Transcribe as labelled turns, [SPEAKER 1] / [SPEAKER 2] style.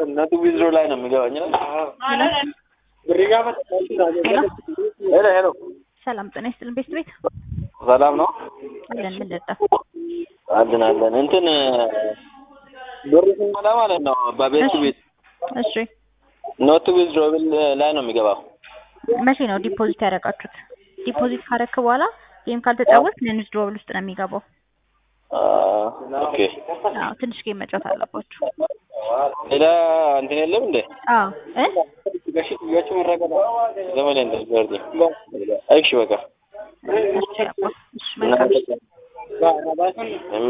[SPEAKER 1] ነቱ ዊዝድሮ ላይ ነው የሚገባኝ። ሄሎ ሄሎ፣
[SPEAKER 2] ሰላም ጤና ይስጥልን። ቤት
[SPEAKER 1] ሰላም ነው
[SPEAKER 2] አለን። ምን ልርዳ?
[SPEAKER 1] አለን እንትን ብር ሲሞላ ማለት ነው በቤት ቤት።
[SPEAKER 2] እሺ
[SPEAKER 1] ኖት ዊዝድሮ ላይ ነው የሚገባው።
[SPEAKER 2] መቼ ነው ዲፖዚት ያደረጋችሁት? ዲፖዚት ካረክ በኋላ ጌም ካልተጫወት ዊዝድሮብል ውስጥ ነው የሚገባው።
[SPEAKER 1] ኦኬ።
[SPEAKER 2] ትንሽ ጌም መጫወት አለባችሁ።
[SPEAKER 1] ሌላ እንትን የለም እንዴ? ዘመን እንደዚህ አይሽ በቃ
[SPEAKER 2] እሺ